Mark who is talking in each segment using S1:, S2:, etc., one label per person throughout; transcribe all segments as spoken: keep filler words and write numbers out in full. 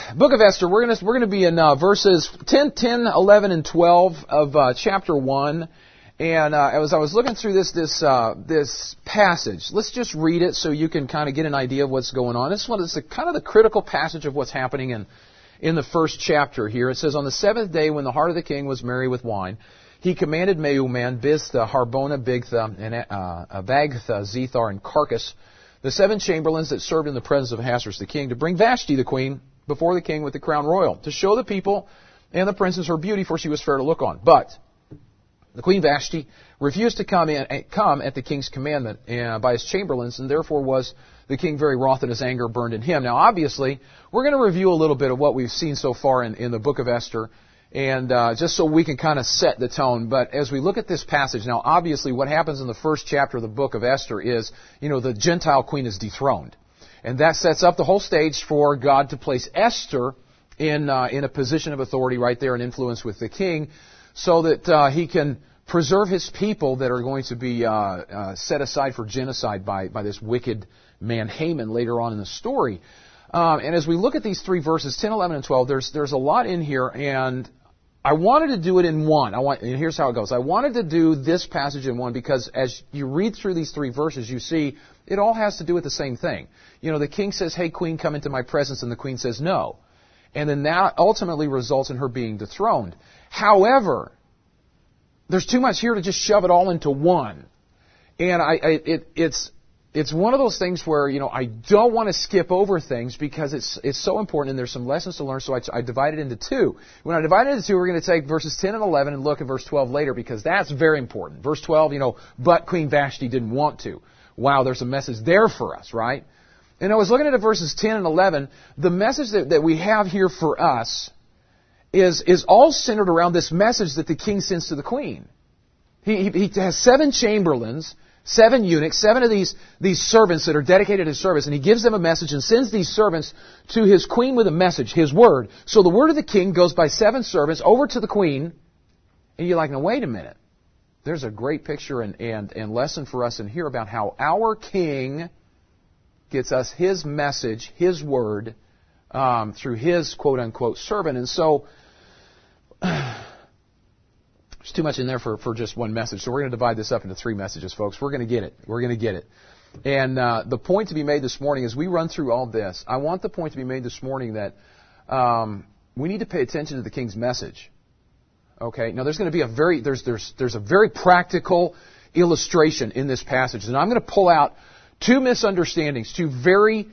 S1: Book of Esther, we're going to we're going to be in uh, verses ten, ten, eleven, and twelve of uh, chapter one. And uh, as I was looking through this this uh, this passage, let's just read it so you can kind of get an idea of what's going on. This one is the, kind of the critical passage of what's happening in in the first chapter here. It says, "On the seventh day, when the heart of the king was merry with wine, he commanded Mehuman, Biztha, Harbona, Bigtha, and uh, Avagtha, Zethar, and Carcass, the seven chamberlains that served in the presence of Ahasuerus the king, to bring Vashti the queen before the king with the crown royal, to show the people and the princes her beauty, for she was fair to look on. But the queen Vashti refused to come in, come at the king's commandment uh, by his chamberlains, and therefore was the king very wroth, and his anger burned in him." Now, obviously, we're going to review a little bit of what we've seen so far in, in the book of Esther, and uh, just so we can kind of set the tone. But as we look at this passage, now, obviously, what happens in the first chapter of the book of Esther is, you know, the Gentile queen is dethroned. And that sets up the whole stage for God to place Esther in uh, in a position of authority right there and influence with the king, so that uh, he can preserve his people that are going to be uh, uh, set aside for genocide by, by this wicked man Haman later on in the story. Um, and as we look at these three verses, ten, eleven, and twelve, there's there's a lot in here, and I wanted to do it in one. I want, and here's how it goes. I wanted to do this passage in one because as you read through these three verses, you see it all has to do with the same thing. You know, the king says, "Hey, queen, come into my presence," and the queen says no. And then that ultimately results in her being dethroned. However, there's too much here to just shove it all into one. And I, I it, it's it's one of those things where, you know, I don't want to skip over things because it's it's so important and there's some lessons to learn, so I, I divide it into two. When I divide it into two, we're going to take verses ten and eleven and look at verse twelve later because that's very important. Verse twelve, you know, but Queen Vashti didn't want to. Wow, there's a message there for us, right? And I was looking at verses ten and eleven. The message that, that we have here for us is is all centered around this message that the king sends to the queen. He, he, he has seven chamberlains, seven eunuchs, seven of these, these servants that are dedicated to his service, and he gives them a message and sends these servants to his queen with a message, his word. So the word of the king goes by seven servants over to the queen, and you're like, now wait a minute. There's a great picture and, and, and lesson for us in here about how our king gets us his message, his word, um, through his quote-unquote servant. And so there's too much in there for, for just one message. So we're going to divide this up into three messages, folks. We're going to get it. We're going to get it. And uh, the point to be made this morning, as we run through all this, I want the point to be made this morning that um, we need to pay attention to the king's message. Okay? Now, there's going to be a very there's there's there's a very practical illustration in this passage, and I'm going to pull out two misunderstandings, two very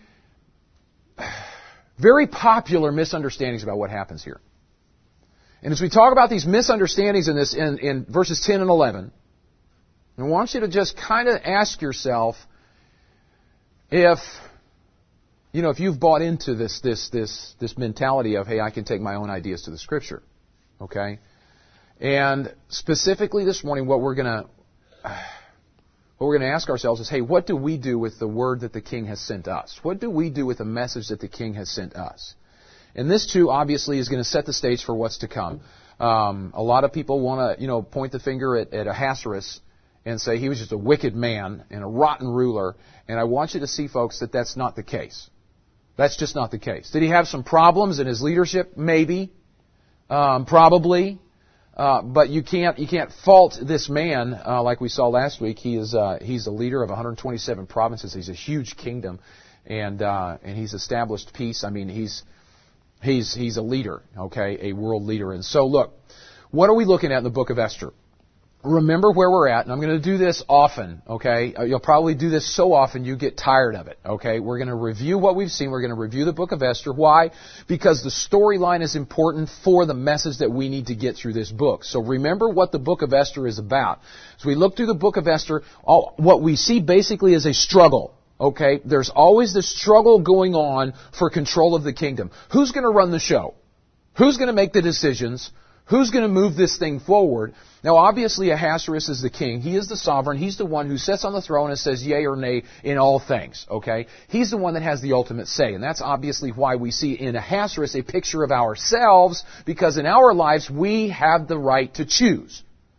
S1: very popular misunderstandings about what happens here. And as we talk about these misunderstandings in this in, in verses ten and eleven, I want you to just kind of ask yourself if you know if you've bought into this this this this mentality of, hey, I can take my own ideas to the Scripture. Okay? And specifically this morning, what we're gonna what we're gonna ask ourselves is, hey, what do we do with the word that the King has sent us? What do we do with the message that the King has sent us? And this, too, obviously, is going to set the stage for what's to come. Um, a lot of people want to, you know, point the finger at, at Ahasuerus and say he was just a wicked man and a rotten ruler. And I want you to see, folks, that that's not the case. That's just not the case. Did he have some problems in his leadership? Maybe. Um, probably. Uh, but you can't you can't fault this man uh, like we saw last week. He is uh, he's the leader of one hundred twenty-seven provinces. He's a huge kingdom, and uh, and he's established peace. I mean, he's He's he's a leader, okay, a world leader. And so, look, what are we looking at in the book of Esther? Remember where we're at, and I'm going to do this often, okay? You'll probably do this so often you get tired of it, okay? We're going to review what we've seen. We're going to review the book of Esther. Why? Because the storyline is important for the message that we need to get through this book. So remember what the book of Esther is about. As we look through the book of Esther, all, what we see basically is a struggle. Okay, there's always this struggle going on for control of the kingdom. Who's going to run the show? Who's going to make the decisions? Who's going to move this thing forward? Now, obviously, Ahasuerus is the king. He is the sovereign. He's the one who sits on the throne and says yea or nay in all things. Okay, he's the one that has the ultimate say, and that's obviously why we see in Ahasuerus a picture of ourselves, because in our lives we have the right to choose.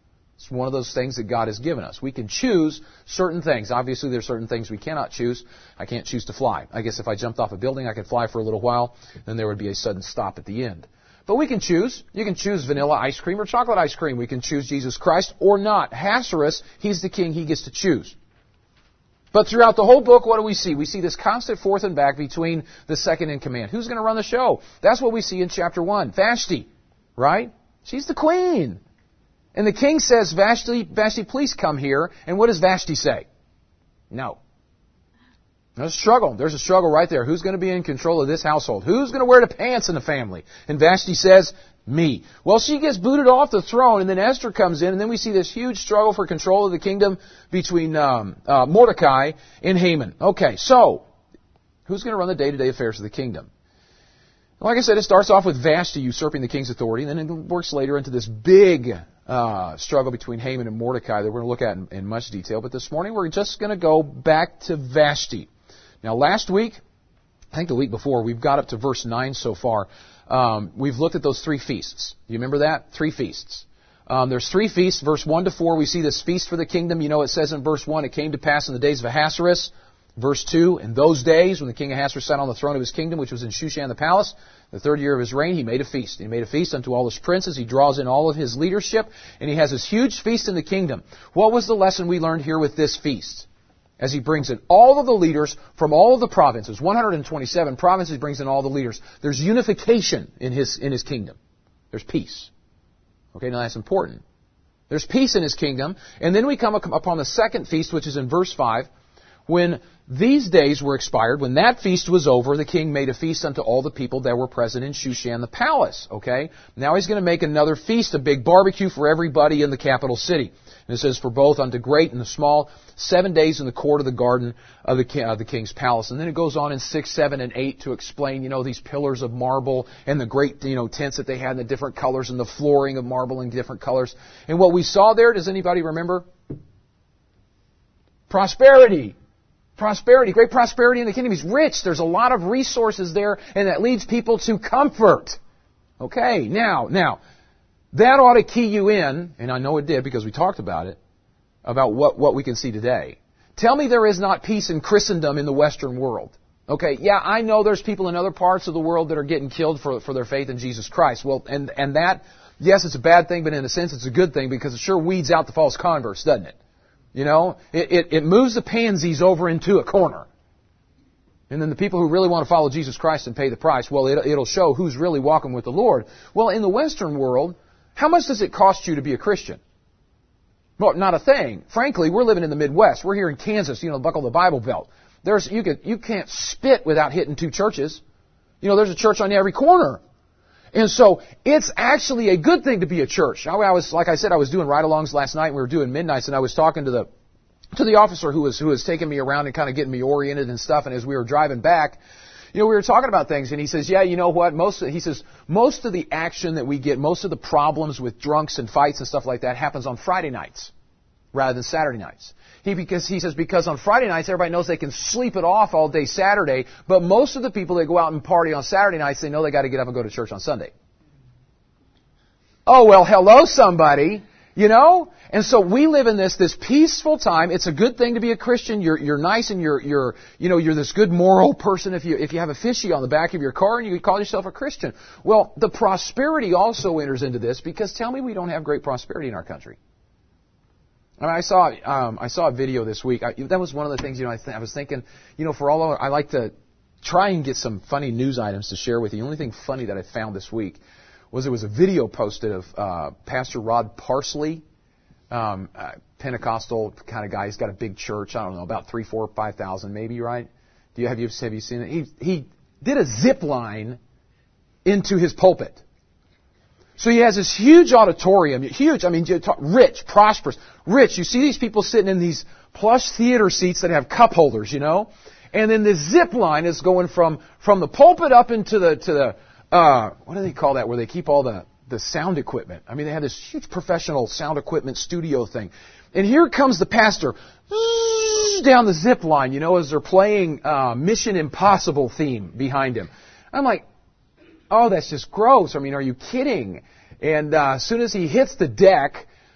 S1: It's one of those things that God has given us. We can choose certain things. Obviously, there are certain things we cannot choose. I can't choose to fly. I guess if I jumped off a building, I could fly for a little while, then there would be a sudden stop at the end. But we can choose. You can choose vanilla ice cream or chocolate ice cream. We can choose Jesus Christ or not. Ahasuerus, he's the king. He gets to choose. But throughout the whole book, what do we see? We see this constant forth and back between the second in command. Who's going to run the show? That's what we see in chapter one. Vashti, right? She's the queen. And the king says, Vashti, Vashti, please come here. And what does Vashti say? No. There's a struggle. There's a struggle right there. Who's going to be in control of this household? Who's going to wear the pants in the family? And Vashti says, me. Well, she gets booted off the throne, and then Esther comes in, and then we see this huge struggle for control of the kingdom between um, uh, Mordecai and Haman. Okay, so, who's going to run the day-to-day affairs of the kingdom? Like I said, it starts off with Vashti usurping the king's authority, and then it works later into this big uh, struggle between Haman and Mordecai that we're going to look at in, in much detail. But this morning, we're just going to go back to Vashti. Now, last week, I think the week before, we've got up to verse nine so far. Um, we've looked at those three feasts. Do you remember that? Three feasts. Um, there's three feasts. Verse one to four, we see this feast for the kingdom. You know, it says in verse one, it came to pass in the days of Ahasuerus. Verse two, in those days, when the king Ahasuerus sat on the throne of his kingdom, which was in Shushan the palace, the third year of his reign, he made a feast. He made a feast unto all his princes. He draws in all of his leadership, and he has this huge feast in the kingdom. What was the lesson we learned here with this feast? As he brings in all of the leaders from all of the provinces, one hundred twenty-seven provinces, he brings in all the leaders. There's unification in his, in his kingdom. There's peace. Okay, now that's important. There's peace in his kingdom. And then we come upon the second feast, which is in verse five. When these days were expired, when that feast was over, the king made a feast unto all the people that were present in Shushan the palace. Okay? Now he's going to make another feast, a big barbecue for everybody in the capital city. And it says, for both unto great and the small, seven days in the court of the garden of the, uh, the king's palace. And then it goes on in six, seven, and eight to explain, you know, these pillars of marble and the great, you know, tents that they had in the different colors and the flooring of marble in different colors. And what we saw there, does anybody remember? Prosperity. Prosperity. Great prosperity in the kingdom. He's rich. There's a lot of resources there, and that leads people to comfort. Okay, now, now, that ought to key you in, and I know it did because we talked about it, about what, what we can see today. Tell me there is not peace in Christendom in the Western world. Okay, yeah, I know there's people in other parts of the world that are getting killed for, for their faith in Jesus Christ. Well, and, and that, yes, it's a bad thing, but in a sense it's a good thing because it sure weeds out the false converts, doesn't it? You know, it, it, it moves the pansies over into a corner. And then the people who really want to follow Jesus Christ and pay the price, well, it, it'll show who's really walking with the Lord. Well, in the Western world, how much does it cost you to be a Christian? Well, not a thing. Frankly, we're living in the Midwest. We're here in Kansas, you know, buckle the Bible belt. There's, you could, you can't spit without hitting two churches. You know, there's a church on every corner. And so, it's actually a good thing to be a church. I, I was, like I said, I was doing ride-alongs last night, and we were doing midnights, and I was talking to the, to the officer who was, who was taking me around and kind of getting me oriented and stuff, and as we were driving back, you know, we were talking about things, and he says, yeah, you know what, most, he says, most of the action that we get, most of the problems with drunks and fights and stuff like that happens on Friday nights, rather than Saturday nights. He, because, he says, because on Friday nights, everybody knows they can sleep it off all day Saturday, but most of the people that go out and party on Saturday nights, they know they got to get up and go to church on Sunday. Oh, well, hello, somebody. You know? And so we live in this, this peaceful time. It's a good thing to be a Christian. You're, you're nice and you're, you're, you know, you're this good moral person if you, if you have a fishy on the back of your car and you call yourself a Christian. Well, the prosperity also enters into this because tell me we don't have great prosperity in our country. I, mean, I saw, um, I saw a video this week. I, that was one of the things, you know, I, th- I was thinking, you know, for all of, I like to try and get some funny news items to share with you. The only thing funny that I found this week was there was a video posted of uh, Pastor Rod Parsley, um, uh, Pentecostal kind of guy. He's got a big church. I don't know, about three, four, five thousand, maybe, right? Do you have you have you seen it? He he did a zip line into his pulpit. So he has this huge auditorium, huge. I mean, rich, prosperous, rich. You see these people sitting in these plush theater seats that have cup holders, you know, and then this zip line is going from from the pulpit up into the to the. Uh, what do they call that, where they keep all the, the sound equipment? I mean, they have this huge professional sound equipment studio thing. And here comes the pastor down the zip line, you know, as they're playing uh, Mission Impossible theme behind him. I'm like, oh, that's just gross. I mean, are you kidding? And uh, as soon as he hits the deck,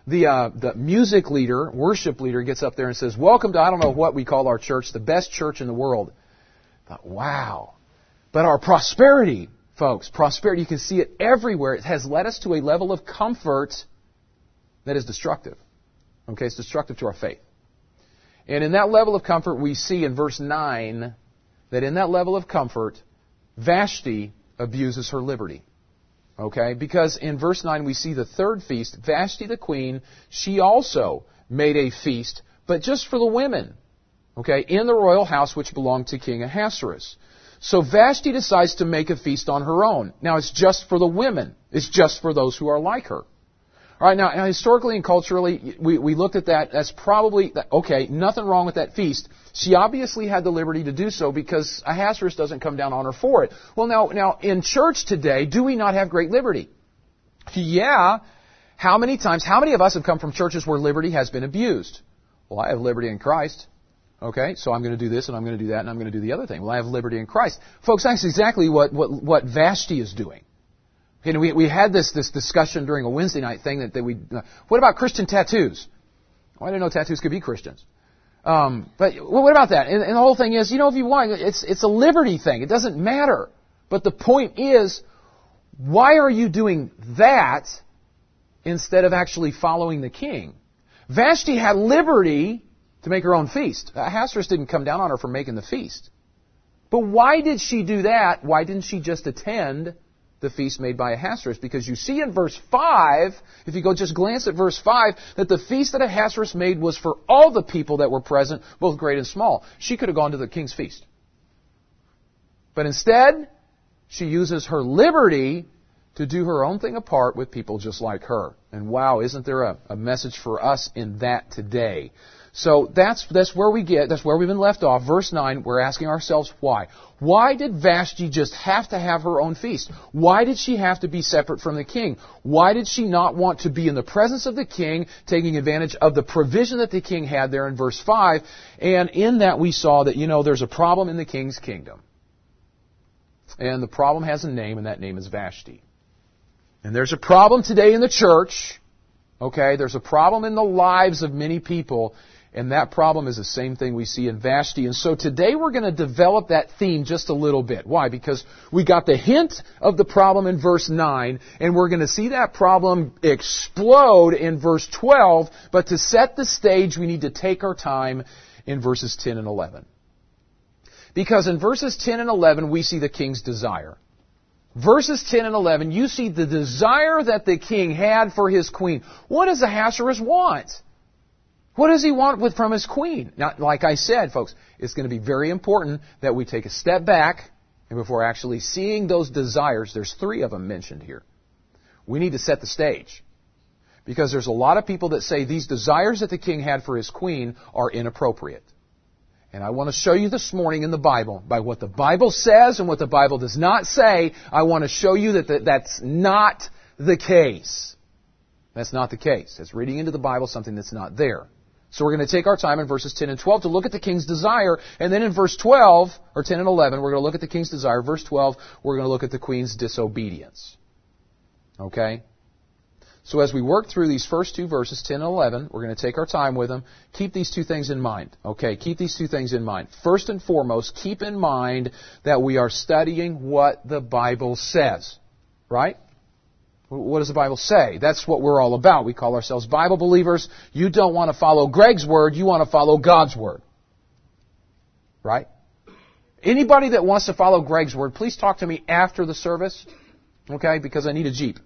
S1: the uh, the music leader, worship leader, gets up there and says, "Welcome to I don't know what we call our church, the best church in the world." I thought, wow. But our prosperity, folks, prosperity, you can see it everywhere. It has led us to a level of comfort that is destructive. Okay, it's destructive to our faith. And in that level of comfort, we see in verse nine that in that level of comfort, Vashti abuses her liberty. Okay, because in verse nine we see the third feast, Vashti the queen, she also made a feast, but just for the women. Okay, in the royal house which belonged to King Ahasuerus. So Vashti decides to make a feast on her own. Now it's just for the women. It's just for those who are like her. All right, now, now historically and culturally, we, we looked at that. That's probably, okay, nothing wrong with that feast. She obviously had the liberty to do so because Ahasuerus doesn't come down on her for it. Well, now, now in church today, do we not have great liberty? Yeah. How many times, how many of us have come from churches where liberty has been abused? Well, I have liberty in Christ. Okay, so I'm going to do this and I'm going to do that and I'm going to do the other thing. Well, I have liberty in Christ. Folks, that's exactly what, what, what Vashti is doing. Okay, we, we had this, this discussion during a Wednesday night thing that, that we, uh, what about Christian tattoos? Well, I didn't know tattoos could be Christians. Um, but well, what about that? And, and the whole thing is, you know, if you want, it's, it's a liberty thing. It doesn't matter. But the point is, why are you doing that instead of actually following the king? Vashti had liberty to make her own feast. Ahasuerus didn't come down on her for making the feast. But why did she do that? Why didn't she just attend the feast made by Ahasuerus? Because you see in verse five, if you go just glance at verse five, that the feast that Ahasuerus made was for all the people that were present, both great and small. She could have gone to the king's feast. But instead, she uses her liberty to do her own thing apart with people just like her. And wow, isn't there a, a message for us in that today? So that's that's where we get, that's where we've been left off. Verse nine, we're asking ourselves why. Why did Vashti just have to have her own feast? Why did she have to be separate from the king? Why did she not want to be in the presence of the king, taking advantage of the provision that the king had there in verse five? And in that we saw that, you know, there's a problem in the king's kingdom. And the problem has a name, and that name is Vashti. And there's a problem today in the church. Okay, there's a problem in the lives of many people. And that problem is the same thing we see in Vashti. And so today we're going to develop that theme just a little bit. Why? Because we got the hint of the problem in verse nine, and we're going to see that problem explode in verse twelve. But to set the stage, we need to take our time in verses ten and eleven. Because in verses ten and eleven, we see the king's desire. Verses ten and eleven, you see the desire that the king had for his queen. What does Ahasuerus want? What does he want with, from his queen? Now, like I said, folks, it's going to be very important that we take a step back, and before actually seeing those desires, there's three of them mentioned here. We need to set the stage. Because there's a lot of people that say these desires that the king had for his queen are inappropriate. And I want to show you this morning in the Bible, by what the Bible says and what the Bible does not say, I want to show you that the, that's not the case. That's not the case. It's reading into the Bible something that's not there. So we're going to take our time in verses ten and twelve to look at the king's desire. And then in verse twelve, or ten and eleven, we're going to look at the king's desire. Verse twelve, we're going to look at the queen's disobedience. Okay? So as we work through these first two verses, ten and eleven, we're going to take our time with them. Keep these two things in mind. Okay, keep these two things in mind. First and foremost, keep in mind that we are studying what the Bible says. Right? What does the Bible say? That's what we're all about. We call ourselves Bible believers. You don't want to follow Greg's word, you want to follow God's word. Right? Anybody that wants to follow Greg's word, please talk to me after the service. Okay? Because I need a Jeep.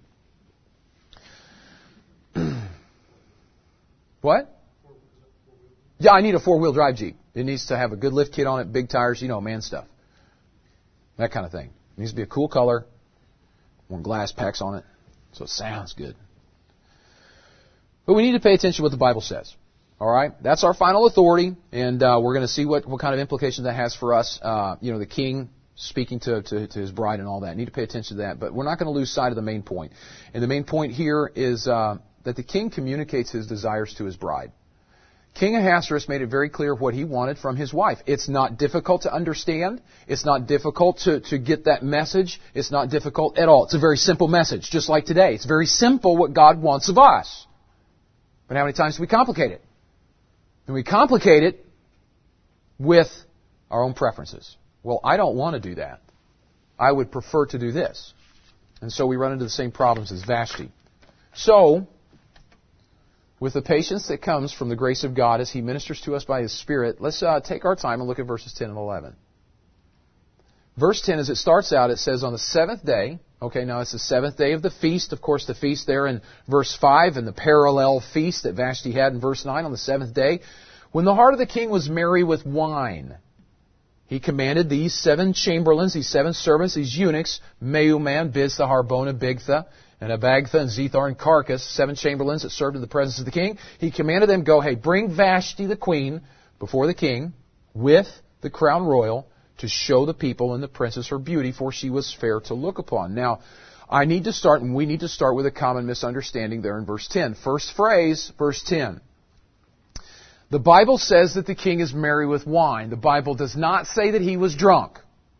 S1: What? Yeah, I need a four-wheel drive Jeep. It needs to have a good lift kit on it, big tires, you know, man stuff. That kind of thing. It needs to be a cool color. Want glass packs on it. So it sounds good. But we need to pay attention to what the Bible says. All right? That's our final authority, and uh, we're going to see what, what kind of implications that has for us. Uh, you know, the king speaking to, to, to his bride and all that. Need to pay attention to that. But we're not going to lose sight of the main point. And the main point here is uh, that the king communicates his desires to his bride. King Ahasuerus made it very clear what he wanted from his wife. It's not difficult to understand. It's not difficult to, to get that message. It's not difficult at all. It's a very simple message, just like today. It's very simple what God wants of us. But how many times do we complicate it? And we complicate it with our own preferences. Well, I don't want to do that. I would prefer to do this. And so we run into the same problems as Vashti. So, with the patience that comes from the grace of God as He ministers to us by His Spirit, let's uh, take our time and look at verses ten and eleven. Verse ten, as it starts out, it says, on the seventh day, okay, now it's the seventh day of the feast. Of course, the feast there in verse five and the parallel feast that Vashti had in verse nine on the seventh day. When the heart of the king was merry with wine, he commanded these seven chamberlains, these seven servants, these eunuchs, Mehuman, Biztha, Harbona, Bigtha, and Abagtha, and Zethar, and Carcass, seven chamberlains that served in the presence of the king. He commanded them, go, hey, bring Vashti the queen before the king with the crown royal, to show the people and the princess her beauty, for she was fair to look upon. Now, I need to start, and we need to start with a common misunderstanding there in verse ten. First phrase, verse ten. The Bible says that the king is merry with wine. The Bible does not say that he was drunk.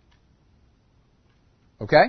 S1: Okay?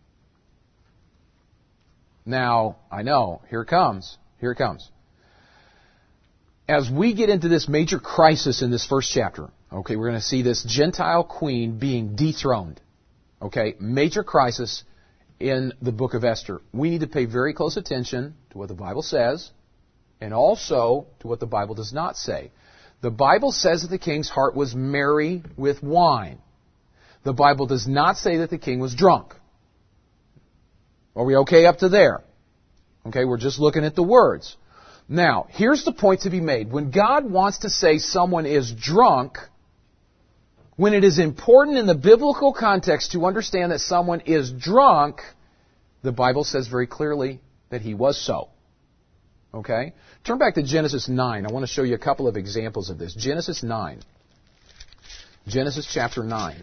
S1: Now, I know, here it comes. Here it comes. As we get into this major crisis in this first chapter, okay, we're going to see this Gentile queen being dethroned. Okay, major crisis in the book of Esther. We need to pay very close attention to what the Bible says and also to what the Bible does not say. The Bible says that the king's heart was merry with wine. The Bible does not say that the king was drunk. Are we okay up to there? Okay, we're just looking at the words. Now, here's the point to be made. When God wants to say someone is drunk, when it is important in the biblical context to understand that someone is drunk, the Bible says very clearly that he was so. Okay? Turn back to Genesis nine. I want to show you a couple of examples of this. Genesis nine. Genesis chapter nine.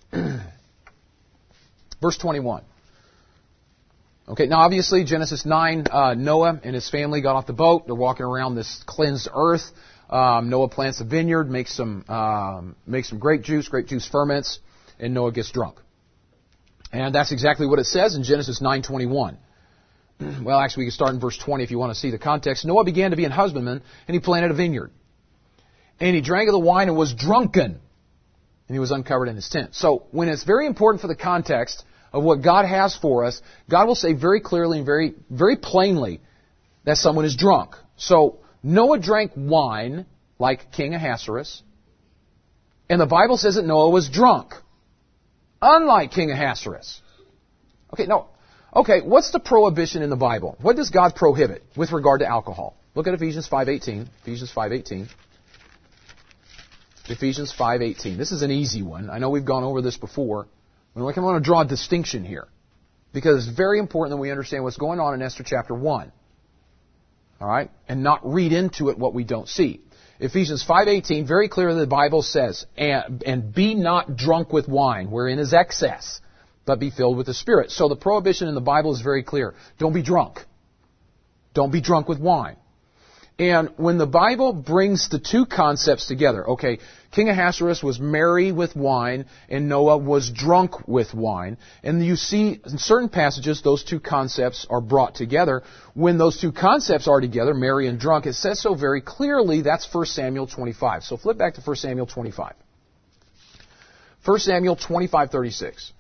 S1: Verse twenty-one. Okay, now obviously Genesis nine, uh, Noah and his family got off the boat. They're walking around this cleansed earth. Um, Noah plants a vineyard, makes some um, makes some grape juice, grape juice ferments, and Noah gets drunk. And that's exactly what it says in Genesis nine twenty-one. Well, actually, we can start in verse twenty if you want to see the context. Noah began to be an husbandman, and he planted a vineyard. And he drank of the wine and was drunken, and he was uncovered in his tent. So when it's very important for the context of what God has for us, God will say very clearly and very, very plainly that someone is drunk. So Noah drank wine like King Ahasuerus, and the Bible says that Noah was drunk, unlike King Ahasuerus. Okay, no. Okay, what's the prohibition in the Bible? What does God prohibit with regard to alcohol? Look at Ephesians five eighteen. Ephesians five eighteen. Ephesians five eighteen. This is an easy one. I know we've gone over this before. But I want to draw a distinction here, because it's very important that we understand what's going on in Esther chapter one. All right? And not read into it what we don't see. Ephesians five eighteen, very clearly the Bible says, and, and be not drunk with wine, wherein is excess, but be filled with the Spirit. So the prohibition in the Bible is very clear. Don't be drunk. Don't be drunk with wine. And when the Bible brings the two concepts together, okay, King Ahasuerus was merry with wine and Noah was drunk with wine. And you see in certain passages those two concepts are brought together. When those two concepts are together, merry and drunk, it says so very clearly. That's First Samuel twenty-five. So flip back to First Samuel twenty-five. First Samuel twenty-five thirty-six.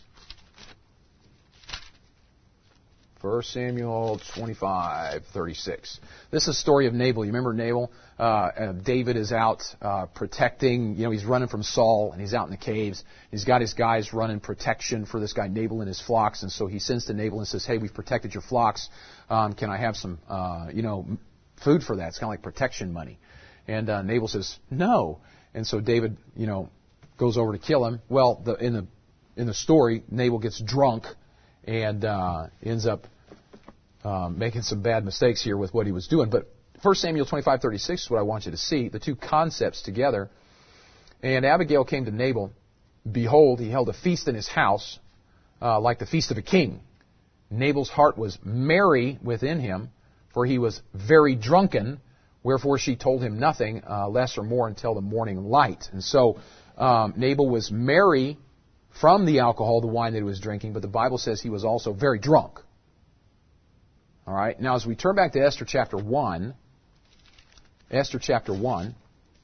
S1: First Samuel twenty-five thirty-six. This is the story of Nabal. You remember Nabal? Uh, uh, David is out uh, protecting, you know, he's running from Saul, and he's out in the caves. He's got his guys running protection for this guy Nabal and his flocks, and so he sends to Nabal and says, hey, we've protected your flocks. Um, can I have some, uh, you know, food for that? It's kind of like protection money. And uh, Nabal says, no. And so David, you know, goes over to kill him. Well, the, in the in the story, Nabal gets drunk and uh, ends up um, making some bad mistakes here with what he was doing. But First Samuel twenty-five thirty-six is what I want you to see, the two concepts together. And Abigail came to Nabal. Behold, he held a feast in his house, uh, like the feast of a king. Nabal's heart was merry within him, for he was very drunken. Wherefore she told him nothing, uh, less or more, until the morning light. And so um, Nabal was merry from the alcohol, the wine that he was drinking, but the Bible says he was also very drunk. All right. Now, as we turn back to Esther chapter one, Esther chapter one.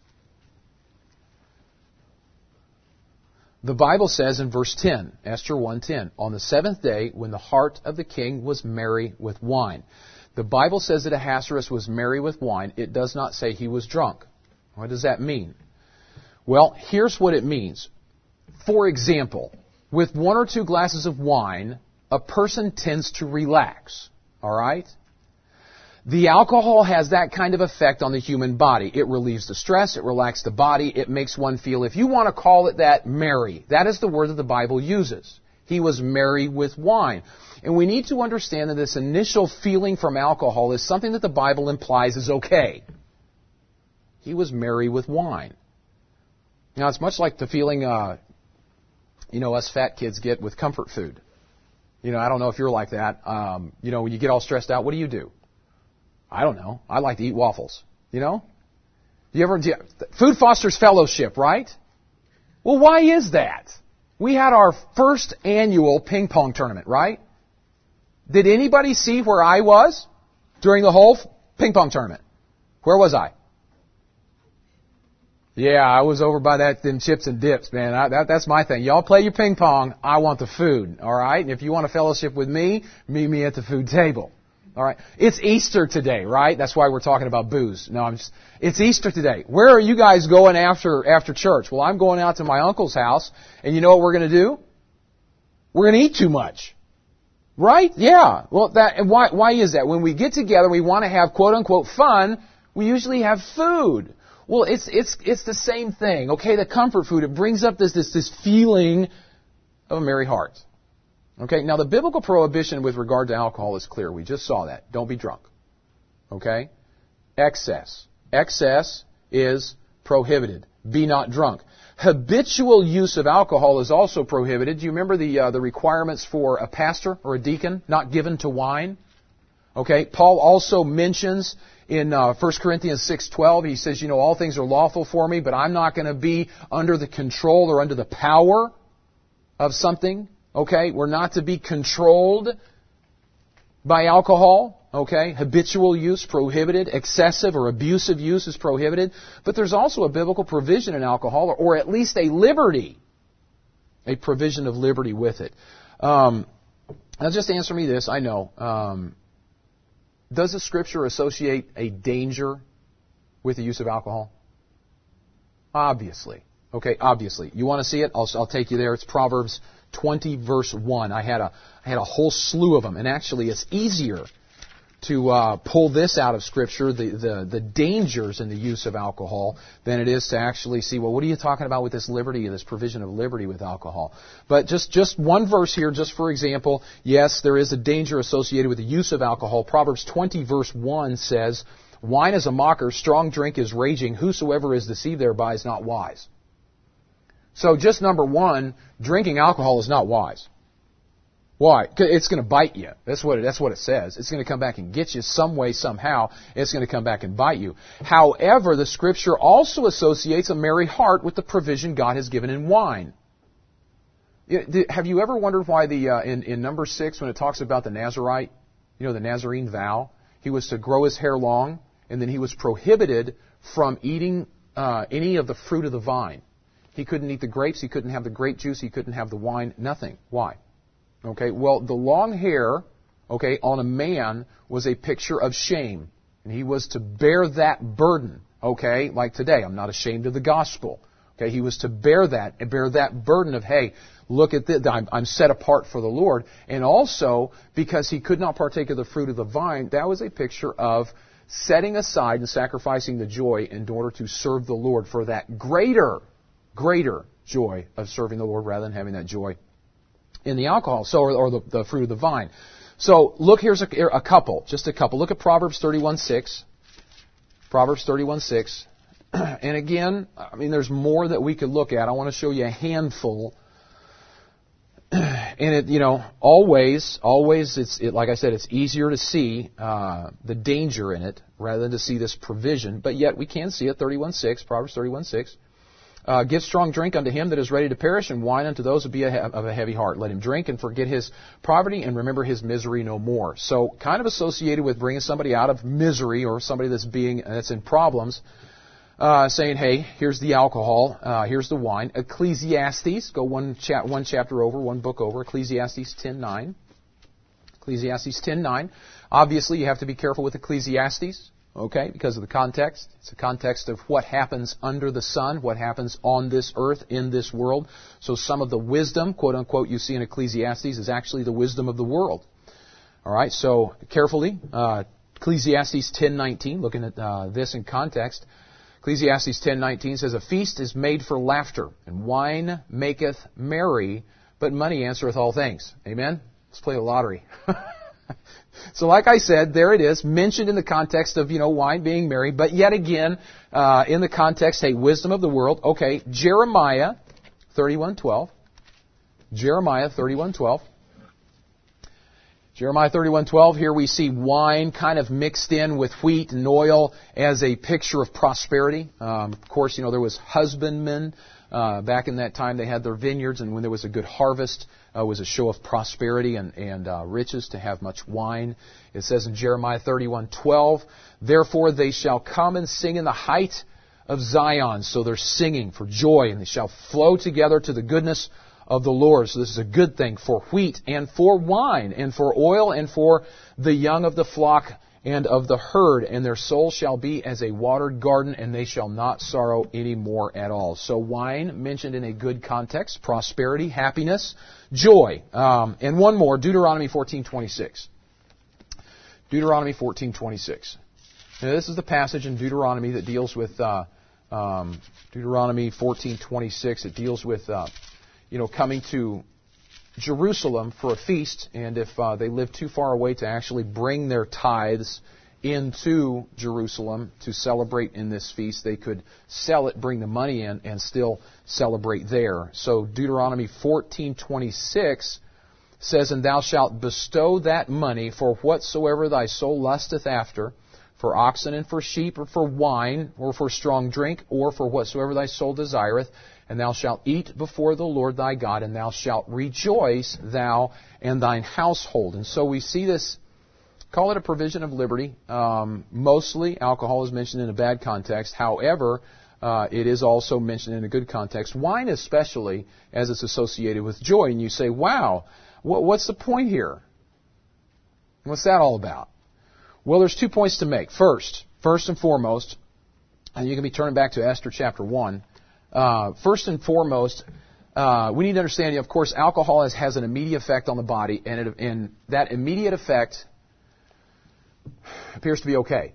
S1: The Bible says in verse ten, Esther one ten, on the seventh day, when the heart of the king was merry with wine. The Bible says that Ahasuerus was merry with wine. It does not say he was drunk. What does that mean? Well, here's what it means. For example, with one or two glasses of wine, a person tends to relax. All right? The alcohol has that kind of effect on the human body. It relieves the stress, it relaxes the body, it makes one feel, if you want to call it that, merry. That is the word that the Bible uses. He was merry with wine. And we need to understand that this initial feeling from alcohol is something that the Bible implies is okay. He was merry with wine. Now, it's much like the feeling, uh, you know, us fat kids get with comfort food. You know, I don't know if you're like that. Um, you know, when you get all stressed out, what do you do? I don't know. I like to eat waffles. You know? Do you ever, do you, food fosters fellowship, right? Well, why is that? We had our first annual ping pong tournament, right? Did anybody see where I was during the whole ping pong tournament? Where was I? Yeah, I was over by that them chips and dips, man. I, that, that's my thing. Y'all play your ping pong. I want the food, all right? And if you want a fellowship with me, meet me at the food table. All right. It's Easter today, right? That's why we're talking about booze. No, I'm just, it's Easter today. Where are you guys going after, after church? Well, I'm going out to my uncle's house, and you know what we're going to do? We're going to eat too much. Right? Yeah. Well, that, and why, why is that? When we get together, we want to have quote unquote fun, we usually have food. Well, it's, it's, it's the same thing. Okay. The comfort food, it brings up this, this, this feeling of a merry heart. Okay, now the biblical prohibition with regard to alcohol is clear. We just saw that. Don't be drunk. Okay? Excess. Excess is prohibited. Be not drunk. Habitual use of alcohol is also prohibited. Do you remember the uh, the requirements for a pastor or a deacon? Not given to wine. Okay, Paul also mentions in uh, First Corinthians six twelve, he says, you know, all things are lawful for me, but I'm not going to be under the control or under the power of something. Okay, we're not to be controlled by alcohol. Okay, habitual use prohibited, excessive or abusive use is prohibited. But there's also a biblical provision in alcohol, or, or at least a liberty, a provision of liberty with it. Um, now, just answer me this. I know. Um, does the Scripture associate a danger with the use of alcohol? Obviously. Okay, obviously. You want to see it? I'll, I'll take you there. It's Proverbs twenty verse one. I had a I had a whole slew of them, and actually it's easier to uh, pull this out of Scripture, the, the the dangers in the use of alcohol, than it is to actually see, well, what are you talking about with this liberty, this provision of liberty with alcohol? But just just one verse here, just for example. Yes, there is a danger associated with the use of alcohol. Proverbs twenty verse one says, "Wine is a mocker, strong drink is raging. Whosoever is deceived thereby is not wise." So just number one, drinking alcohol is not wise. Why? It's going to bite you. That's what it, that's what it says. It's going to come back and get you some way, somehow. It's going to come back and bite you. However, the Scripture also associates a merry heart with the provision God has given in wine. Have you ever wondered why the uh, in, in number six, when it talks about the Nazarite, you know, the Nazarene vow, he was to grow his hair long, and then he was prohibited from eating uh, any of the fruit of the vine. He couldn't eat the grapes. He couldn't have the grape juice. He couldn't have the wine. Nothing. Why? Okay, well, the long hair, okay, on a man was a picture of shame. And he was to bear that burden, okay, like today. I'm not ashamed of the gospel. Okay, he was to bear that, and bear that burden of, hey, look at this, I'm, I'm set apart for the Lord. And also, because he could not partake of the fruit of the vine, that was a picture of setting aside and sacrificing the joy in order to serve the Lord for that greater greater joy of serving the Lord rather than having that joy in the alcohol, so or, or the, the fruit of the vine. So look, here's a, a couple, just a couple. Look at Proverbs thirty-one six. Proverbs thirty-one six. And again, I mean, there's more that we could look at. I want to show you a handful. And it, you know, always, always, it's it, like I said, it's easier to see uh, the danger in it rather than to see this provision. But yet we can see it. thirty-one six, Proverbs thirty-one six. Uh, give strong drink unto him that is ready to perish, and wine unto those who be a, of a heavy heart. Let him drink and forget his poverty and remember his misery no more. So, kind of associated with bringing somebody out of misery or somebody that's being that's in problems, uh, saying, "Hey, here's the alcohol, uh, here's the wine." Ecclesiastes, go one cha- one chapter over, one book over. Ecclesiastes ten nine. Ecclesiastes ten nine. Obviously, you have to be careful with Ecclesiastes. Okay, because of the context. It's a context of what happens under the sun, what happens on this earth, in this world. So some of the wisdom, quote unquote, you see in Ecclesiastes is actually the wisdom of the world. All right, so carefully, uh, Ecclesiastes ten nineteen, looking at uh, this in context. Ecclesiastes ten nineteen says, "A feast is made for laughter, and wine maketh merry, but money answereth all things." Amen? Let's play the lottery. So like I said, there it is, mentioned in the context of, you know, wine being merry, but yet again, uh, in the context, hey, wisdom of the world. Okay, Jeremiah thirty-one twelve. Jeremiah thirty-one twelve. Jeremiah thirty-one twelve, here we see wine kind of mixed in with wheat and oil as a picture of prosperity. Um, of course, you know, there was husbandmen. Uh, back in that time, they had their vineyards, and when there was a good harvest, uh, was a show of prosperity and, and uh, riches to have much wine. It says in Jeremiah thirty-one twelve, "Therefore they shall come and sing in the height of Zion." So they're singing for joy, and they shall flow together to the goodness of the Lord. So this is a good thing for wheat and for wine and for oil and for the young of the flock and of the herd, and their soul shall be as a watered garden, and they shall not sorrow any more at all. So wine mentioned in a good context, prosperity, happiness, joy. Um, and one more, Deuteronomy fourteen twenty-six. Deuteronomy fourteen twenty-six. Now this is the passage in Deuteronomy that deals with uh, um, Deuteronomy fourteen twenty-six. It deals with uh, you know coming to Jerusalem for a feast, and if uh, they lived too far away to actually bring their tithes into Jerusalem to celebrate in this feast, they could sell it, bring the money in, and still celebrate there. So Deuteronomy fourteen twenty-six says, "And thou shalt bestow that money for whatsoever thy soul lusteth after, for oxen and for sheep, or for wine, or for strong drink, or for whatsoever thy soul desireth. And thou shalt eat before the Lord thy God, and thou shalt rejoice, thou and thine household." And so we see this, call it a provision of liberty. Um, mostly alcohol is mentioned in a bad context. However, uh, it is also mentioned in a good context. Wine especially, as it's associated with joy. And you say, wow, what, what's the point here? What's that all about? Well, there's two points to make. First, first and foremost, and you can be turning back to Esther chapter one. Uh, first and foremost, uh, we need to understand, of course, alcohol has, has an immediate effect on the body, and, it, and that immediate effect appears to be okay.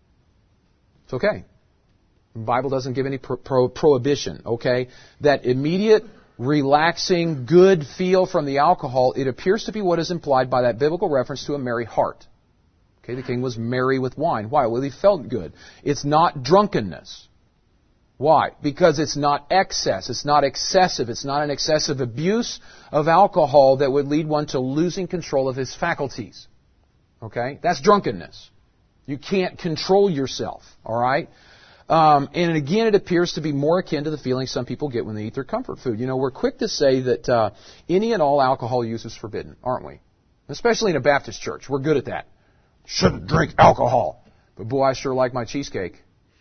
S1: It's okay. The Bible doesn't give any pro- pro- prohibition, okay? That immediate, relaxing, good feel from the alcohol, it appears to be what is implied by that biblical reference to a merry heart. Okay, the king was merry with wine. Why? Well, he felt good. It's not drunkenness. Why? Because it's not excess. It's not excessive. It's not an excessive abuse of alcohol that would lead one to losing control of his faculties. Okay? That's drunkenness. You can't control yourself. All right? Um, and again, it appears to be more akin to the feeling some people get when they eat their comfort food. You know, we're quick to say that uh, any and all alcohol use is forbidden, aren't we? Especially in a Baptist church. We're good at that. Shouldn't drink alcohol. But boy, I sure like my cheesecake.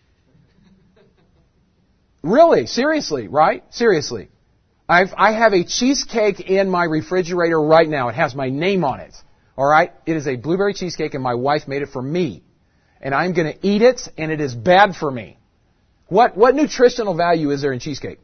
S1: Really, seriously, right? Seriously. I've, I have a cheesecake in my refrigerator right now. It has my name on it. All right? It is a blueberry cheesecake, and my wife made it for me. And I'm going to eat it, and it is bad for me. What, what nutritional value is there in cheesecake?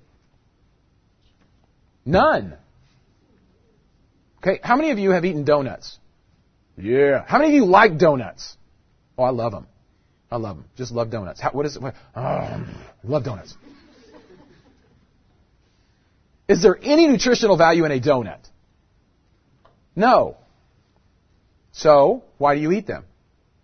S1: None. Okay, how many of you have eaten donuts? Yeah. How many of you like donuts? Oh, I love them. I love them. Just love donuts. How, what is it? What, oh, I love donuts. Is there any nutritional value in a donut? No. So, why do you eat them?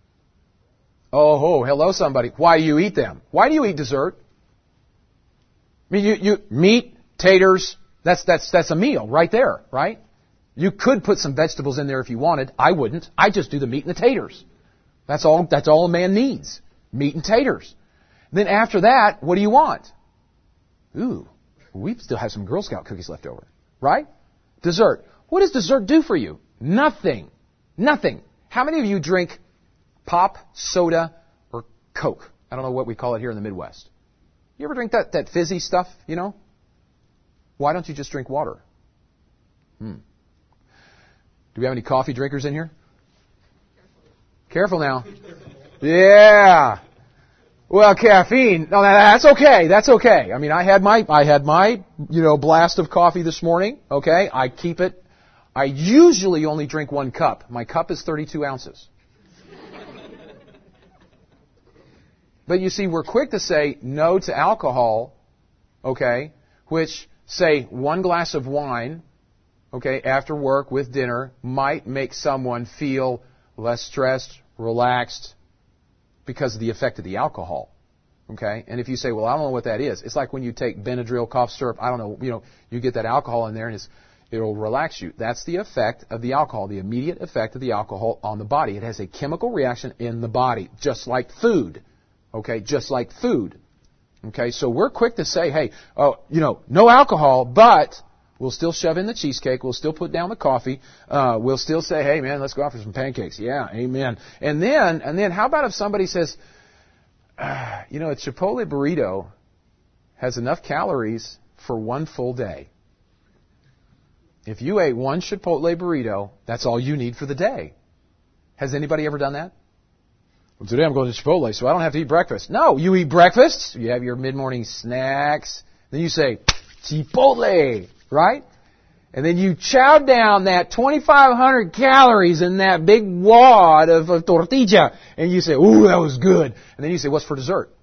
S1: Oh, hello somebody. Why do you eat them? Why do you eat dessert? I mean, you, you, meat, taters, that's, that's, that's a meal right there, right? You could put some vegetables in there if you wanted. I wouldn't. I just do the meat and the taters. That's all, that's all a man needs. Meat and taters. Then after that, what do you want? Ooh, We still have some Girl Scout cookies left over. Right? Dessert. What does dessert do for you? Nothing. Nothing. How many of you drink pop, soda, or Coke? I don't know what we call it here in the Midwest. You ever drink that, that fizzy stuff, you know? Why don't you just drink water? Hmm. Do we have any coffee drinkers in here? Careful now. Yeah. Well, caffeine. No, that's okay. That's okay. I mean, I had my, I had my, you know, blast of coffee this morning. Okay. I keep it. I usually only drink one cup. My cup is thirty-two ounces. But you see, we're quick to say no to alcohol, okay, which, say, one glass of wine, okay, after work with dinner might make someone feel less stressed, relaxed, because of the effect of the alcohol, okay? And if you say, well, I don't know what that is, it's like when you take Benadryl, cough syrup, I don't know, you know, you get that alcohol in there and it's, it'll relax you. That's the effect of the alcohol, the immediate effect of the alcohol on the body. It has a chemical reaction in the body, just like food. Okay, just like food. Okay, so we're quick to say, hey, oh, you know, no alcohol, but we'll still shove in the cheesecake, we'll still put down the coffee, uh, we'll still say, hey, man, let's go out for some pancakes. Yeah, amen. And then, and then, how about if somebody says, uh, you know, a Chipotle burrito has enough calories for one full day. If you ate one Chipotle burrito, that's all you need for the day. Has anybody ever done that? Well, today I'm going to Chipotle, so I don't have to eat breakfast. No, you eat breakfast, you have your mid-morning snacks, then you say, Chipotle, right? And then you chow down that twenty-five hundred calories in that big wad of, of tortilla, and you say, ooh, that was good. And then you say, what's for dessert?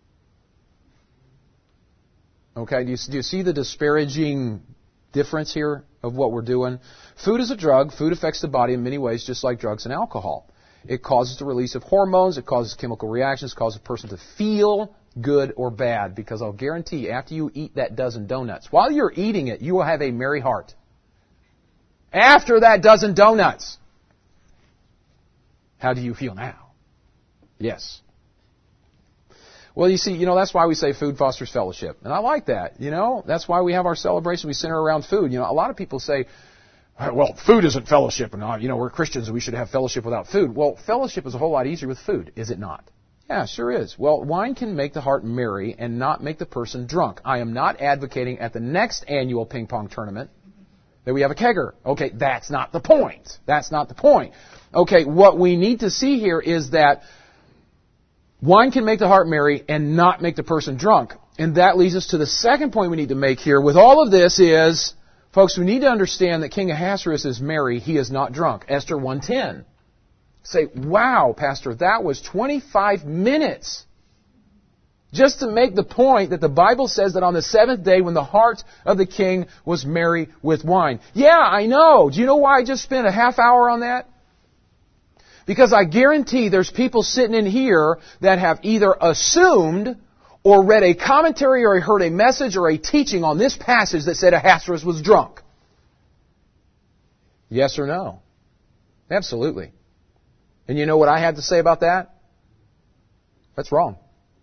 S1: Okay, do you, do you see the disparaging difference here of what we're doing? Food is a drug. Food affects the body in many ways, just like drugs and alcohol. It causes the release of hormones. It causes chemical reactions. It causes a person to feel good or bad. Because I'll guarantee, after you eat that dozen donuts, while you're eating it, you will have a merry heart. After that dozen donuts, how do you feel now? Yes. Well, you see, you know, that's why we say food fosters fellowship. And I like that, you know. That's why we have our celebration. We center around food. You know, a lot of people say, well, food isn't fellowship, and you know, we're Christians and we should have fellowship without food. Well, fellowship is a whole lot easier with food, is it not? Yeah, sure is. Well, wine can make the heart merry and not make the person drunk. I am not advocating at the next annual ping pong tournament that we have a kegger. Okay, that's not the point. That's not the point. Okay, what we need to see here is that wine can make the heart merry and not make the person drunk. And that leads us to the second point we need to make here with all of this is, folks, we need to understand that King Ahasuerus is merry. He is not drunk. Esther one ten. Say, wow, Pastor, that was twenty-five minutes. Just to make the point that the Bible says that on the seventh day when the heart of the king was merry with wine. Yeah, I know. Do you know why I just spent a half hour on that? Because I guarantee there's people sitting in here that have either assumed or read a commentary or heard a message or a teaching on this passage that said Ahasuerus was drunk. Yes or no? Absolutely. And you know what I had to say about that? That's wrong.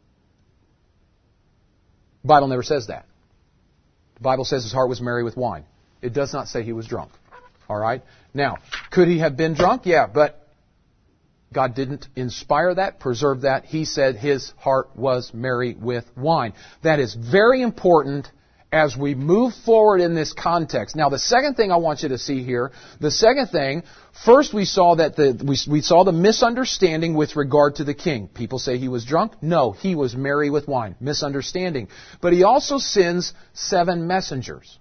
S1: The Bible never says that. The Bible says his heart was merry with wine. It does not say he was drunk. All right? Now, could he have been drunk? Yeah, but God didn't inspire that, preserve that. He said his heart was merry with wine. That is very important as we move forward in this context. Now, the second thing I want you to see here, the second thing, first we saw that the we, we saw the misunderstanding with regard to the king. People say he was drunk. No, he was merry with wine. Misunderstanding. But he also sends seven messengers.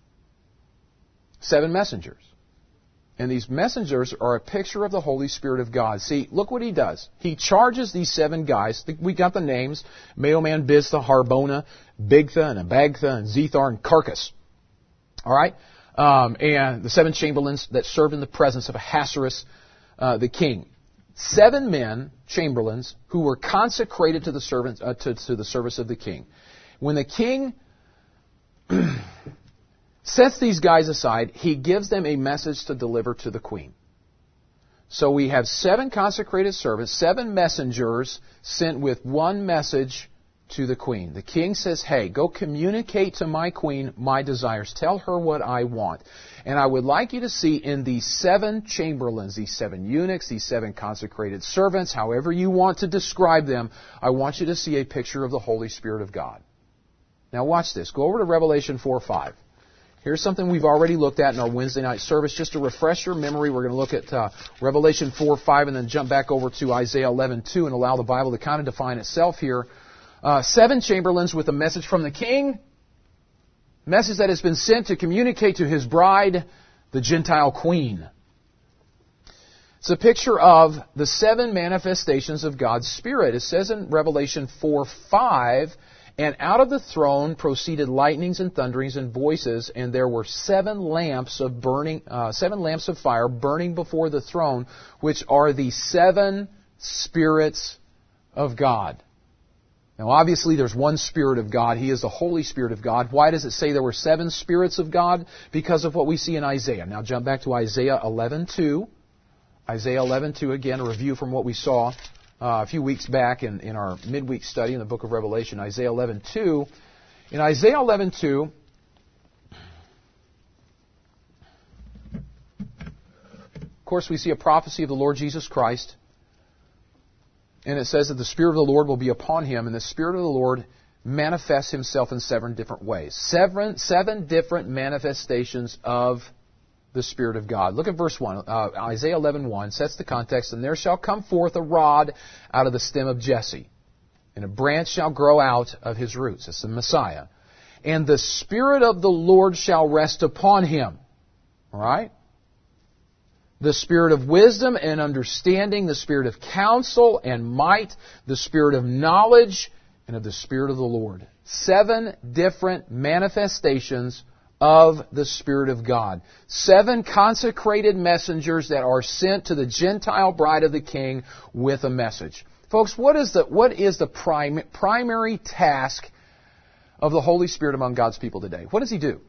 S1: Seven messengers. And these messengers are a picture of the Holy Spirit of God. See, look what he does. He charges these seven guys. We got the names. Mailman, Biztha, Harbona, Bigtha, and Abagtha, and Zethar, and Carcass. All right? Um, and the seven chamberlains that served in the presence of Ahasuerus, uh, the king. Seven men, chamberlains, who were consecrated to the, servants, uh, to, to the service of the king. When the king sets these guys aside, he gives them a message to deliver to the queen. So we have seven consecrated servants, seven messengers sent with one message to the queen. The king says, hey, go communicate to my queen my desires. Tell her what I want. And I would like you to see in these seven chamberlains, these seven eunuchs, these seven consecrated servants, however you want to describe them, I want you to see a picture of the Holy Spirit of God. Now watch this. Go over to Revelation four five. Here's something we've already looked at in our Wednesday night service. Just to refresh your memory, we're going to look at uh, Revelation four five and then jump back over to Isaiah eleven two and allow the Bible to kind of define itself here. Uh, seven chamberlains with a message from the king. Message that has been sent to communicate to his bride, the Gentile queen. It's a picture of the seven manifestations of God's Spirit. It says in Revelation four five, and out of the throne proceeded lightnings and thunderings and voices, and there were seven lamps of burning, uh, seven lamps of fire burning before the throne, which are the seven spirits of God. Now, obviously, there's one Spirit of God. He is the Holy Spirit of God. Why does it say there were seven spirits of God? Because of what we see in Isaiah. Now, jump back to Isaiah eleven two. Isaiah eleven two, again, a review from what we saw uh, a few weeks back in, in our midweek study in the book of Revelation. Isaiah eleven two. In Isaiah eleven two, of course, we see a prophecy of the Lord Jesus Christ. And it says that the Spirit of the Lord will be upon him, and the Spirit of the Lord manifests himself in seven different ways. Seven, seven different manifestations of the Spirit of God. Look at verse one. Uh, Isaiah eleven one sets the context, and there shall come forth a rod out of the stem of Jesse, and a branch shall grow out of his roots. That's the Messiah. And the Spirit of the Lord shall rest upon him. All right? The Spirit of wisdom and understanding, the Spirit of counsel and might, the Spirit of knowledge, and of the Spirit of the Lord. Seven different manifestations of the Spirit of God. Seven consecrated messengers that are sent to the Gentile bride of the King with a message. Folks, what is the, what is the prim, primary task of the Holy Spirit among God's people today? What does He do?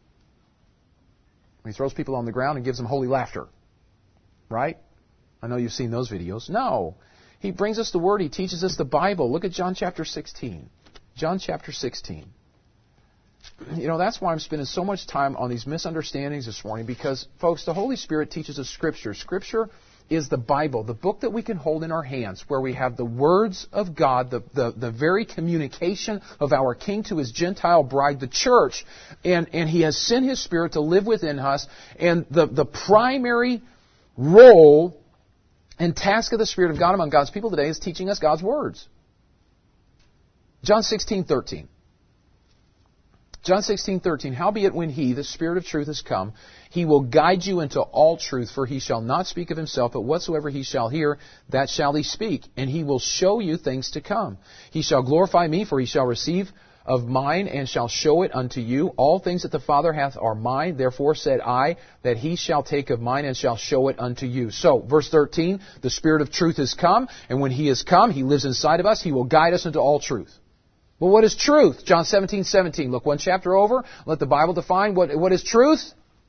S1: He throws people on the ground and gives them holy laughter. Right? I know you've seen those videos. No. He brings us the Word. He teaches us the Bible. Look at John chapter sixteen. John chapter sixteen. You know, that's why I'm spending so much time on these misunderstandings this morning, because, folks, the Holy Spirit teaches us Scripture. Scripture is the Bible, the book that we can hold in our hands, where we have the words of God, the, the, the very communication of our King to His Gentile bride, the church, and, and He has sent His Spirit to live within us, and the, the primary role and task of the Spirit of God among God's people today is teaching us God's words. John sixteen thirteen. John sixteen thirteen. Howbeit when He, the Spirit of truth, is come, He will guide you into all truth, for He shall not speak of Himself, but whatsoever He shall hear, that shall He speak. And He will show you things to come. He shall glorify Me, for He shall receive of mine, and shall show it unto you. All things that the Father hath are mine. Therefore said I, that He shall take of mine, and shall show it unto you. So, verse thirteen, the Spirit of truth is come, and when He is come, He lives inside of us. He will guide us into all truth. Well, what is truth? John seventeen seventeen. Look one chapter over. Let the Bible define what, what is truth.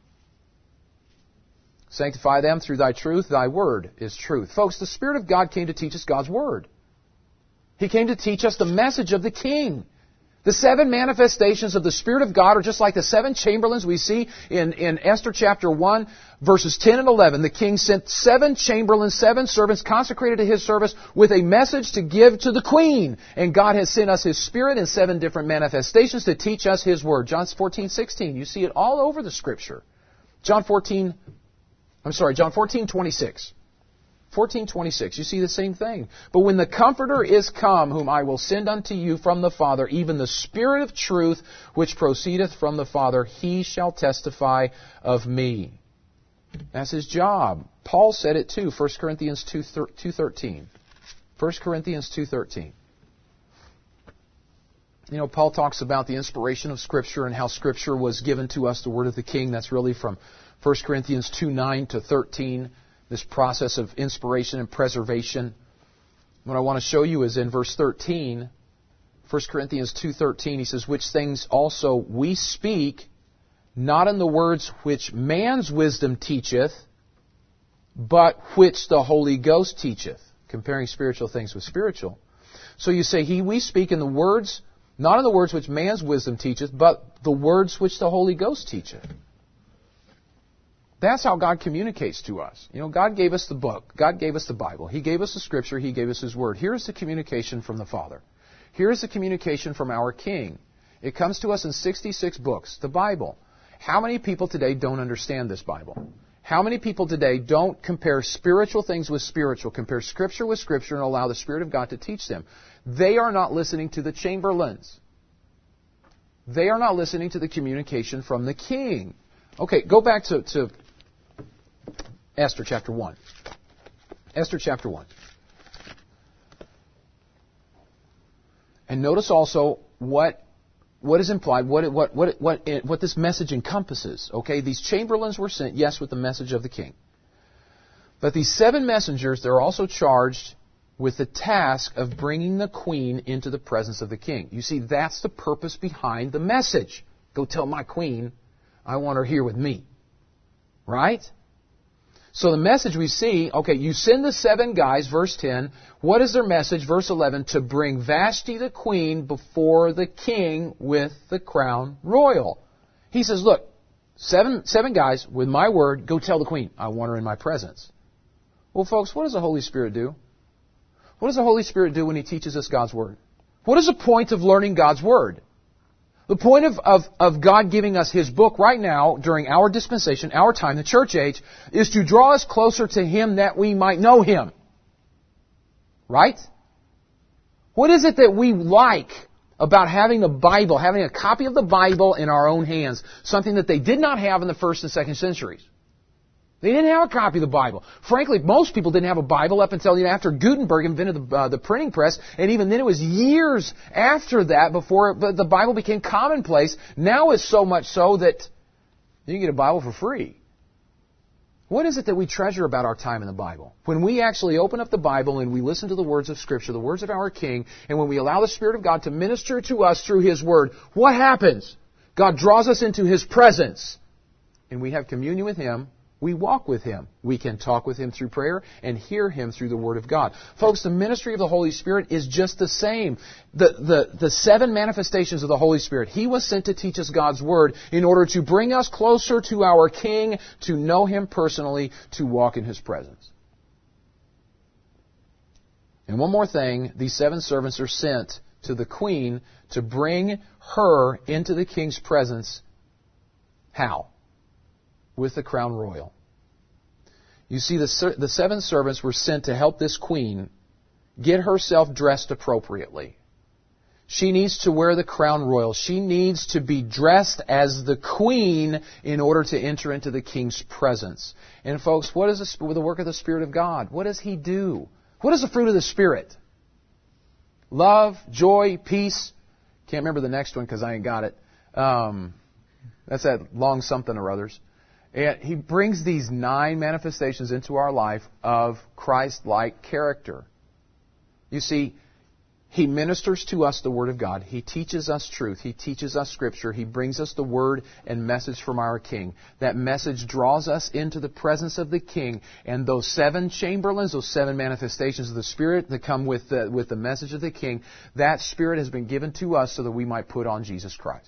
S1: Sanctify them through Thy truth. Thy word is truth. Folks, the Spirit of God came to teach us God's word. He came to teach us the message of the King. The seven manifestations of the Spirit of God are just like the seven chamberlains we see in, in Esther chapter one, verses ten and eleven. The king sent seven chamberlains, seven servants consecrated to his service with a message to give to the queen. And God has sent us His Spirit in seven different manifestations to teach us His Word. John fourteen sixteen. You see it all over the Scripture. John fourteen, I'm sorry, John fourteen twenty-six. fourteen twenty-six, you see the same thing. But when the Comforter is come, whom I will send unto you from the Father, even the Spirit of truth, which proceedeth from the Father, He shall testify of Me. That's His job. Paul said it too, First Corinthians two thirteen. First Corinthians two thirteen. You know, Paul talks about the inspiration of Scripture and how Scripture was given to us, the Word of the King. That's really from First Corinthians two nine to thirteen. This process of inspiration and preservation. What I want to show you is in verse thirteen, First Corinthians two thirteen, he says, which things also we speak, not in the words which man's wisdom teacheth, but which the Holy Ghost teacheth. Comparing spiritual things with spiritual. So you say, He we speak in the words, not in the words which man's wisdom teacheth, but the words which the Holy Ghost teacheth. That's how God communicates to us. You know, God gave us the book. God gave us the Bible. He gave us the Scripture. He gave us His Word. Here's the communication from the Father. Here's the communication from our King. It comes to us in sixty-six books, the Bible. How many people today don't understand this Bible? How many people today don't compare spiritual things with spiritual, compare Scripture with Scripture, and allow the Spirit of God to teach them? They are not listening to the chamberlains. They are not listening to the communication from the King. Okay, go back to, to Esther chapter one. Esther chapter one. And notice also what what is implied, what what what what what this message encompasses. Okay, these chamberlains were sent, yes, with the message of the king. But these seven messengers, they're also charged with the task of bringing the queen into the presence of the king. You see, that's the purpose behind the message. Go tell my queen, I want her here with me. Right? So the message we see, okay, you send the seven guys, verse ten. What is their message? Verse eleven, to bring Vashti the queen before the king with the crown royal. He says, look, seven, seven guys, with my word, go tell the queen, I want her in my presence. Well, folks, what does the Holy Spirit do? What does the Holy Spirit do when He teaches us God's Word? What is the point of learning God's Word? The point of, of, of God giving us His book right now, during our dispensation, our time, the church age, is to draw us closer to Him that we might know Him. Right? What is it that we like about having the Bible, having a copy of the Bible in our own hands? Something that they did not have in the first and second centuries. They didn't have a copy of the Bible. Frankly, most people didn't have a Bible up until you know, after Gutenberg invented the, uh, the printing press, and even then it was years after that before the Bible became commonplace. Now it's so much so that you can get a Bible for free. What is it that we treasure about our time in the Bible? When we actually open up the Bible and we listen to the words of Scripture, the words of our King, and when we allow the Spirit of God to minister to us through His Word, what happens? God draws us into His presence, and we have communion with Him. We walk with Him. We can talk with Him through prayer and hear Him through the Word of God. Folks, the ministry of the Holy Spirit is just the same. The, the, the seven manifestations of the Holy Spirit. He was sent to teach us God's Word in order to bring us closer to our King, to know Him personally, to walk in His presence. And one more thing, these seven servants are sent to the queen to bring her into the king's presence. How? With the crown royal. You see, the, the seven servants were sent to help this queen get herself dressed appropriately. She needs to wear the crown royal. She needs to be dressed as the queen in order to enter into the king's presence. And folks, what is the, the work of the Spirit of God? What does He do? What is the fruit of the Spirit? Love, joy, peace. Can't remember the next one because I ain't got it. Um, that's that long something or others. And He brings these nine manifestations into our life of Christ-like character. You see, He ministers to us the Word of God. He teaches us truth. He teaches us Scripture. He brings us the Word and message from our King. That message draws us into the presence of the King. And those seven chamberlains, those seven manifestations of the Spirit that come with the, with the message of the King, that Spirit has been given to us so that we might put on Jesus Christ.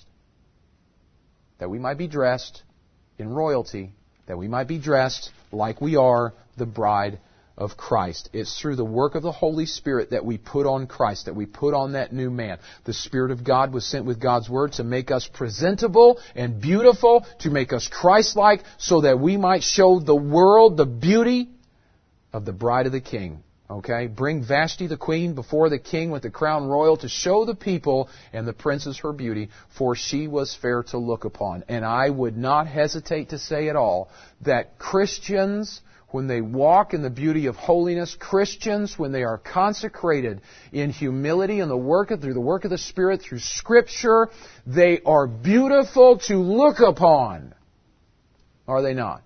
S1: That we might be dressed in royalty, that we might be dressed like we are the bride of Christ. It's through the work of the Holy Spirit that we put on Christ, that we put on that new man. The Spirit of God was sent with God's Word to make us presentable and beautiful, to make us Christ-like, so that we might show the world the beauty of the bride of the King. Okay? Bring Vashti the queen before the king with the crown royal to show the people and the princes her beauty, for she was fair to look upon. And I would not hesitate to say at all that Christians, when they walk in the beauty of holiness, Christians, when they are consecrated in humility and the work of, through the work of the Spirit, through Scripture, they are beautiful to look upon. Are they not?